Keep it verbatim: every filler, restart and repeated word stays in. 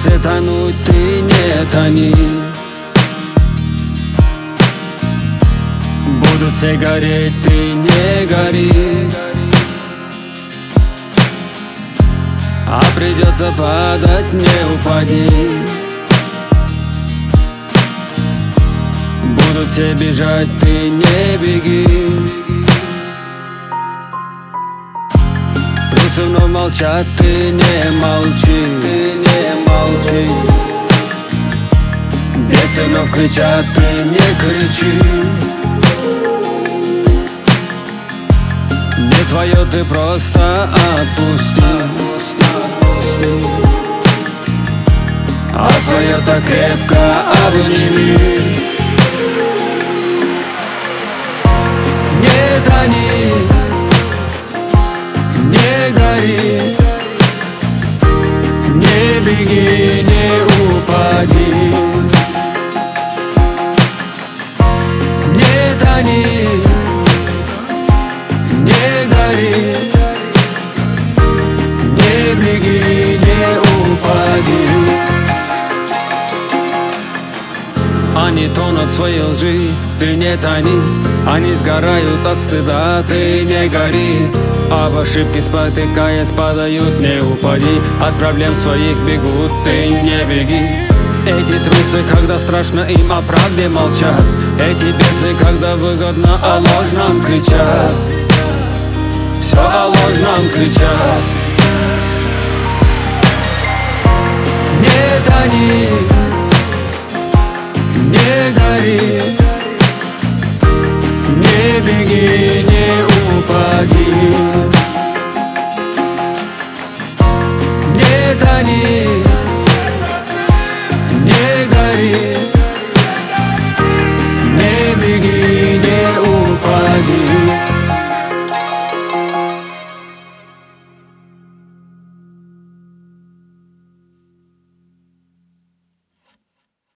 Если тонуть, ты не тони. Будут все гореть, ты не гори. А придется падать, не упади. Будут все бежать, ты не беги. Трусы вновь молчат, ты не молчи. Ты не молчи. Бесы вновь кричат, ты не кричи. Не твое, ты просто отпусти. А свое так крепко обними. Не тони, не гори, не беги, не упади. Не тони, не гори, не беги, не упади. Они тонут в своей лжи, ты не тони. Они сгорают от стыда, ты не гори. Об ошибке спотыкаясь падают, не упади. От проблем своих бегут, ты не беги. Эти трусы, когда страшно им о правде молчат. Эти бесы, когда выгодно о ложном кричат. Все о ложном кричат. Не тони, не гори, не беги, не упади. Не тони, не гори,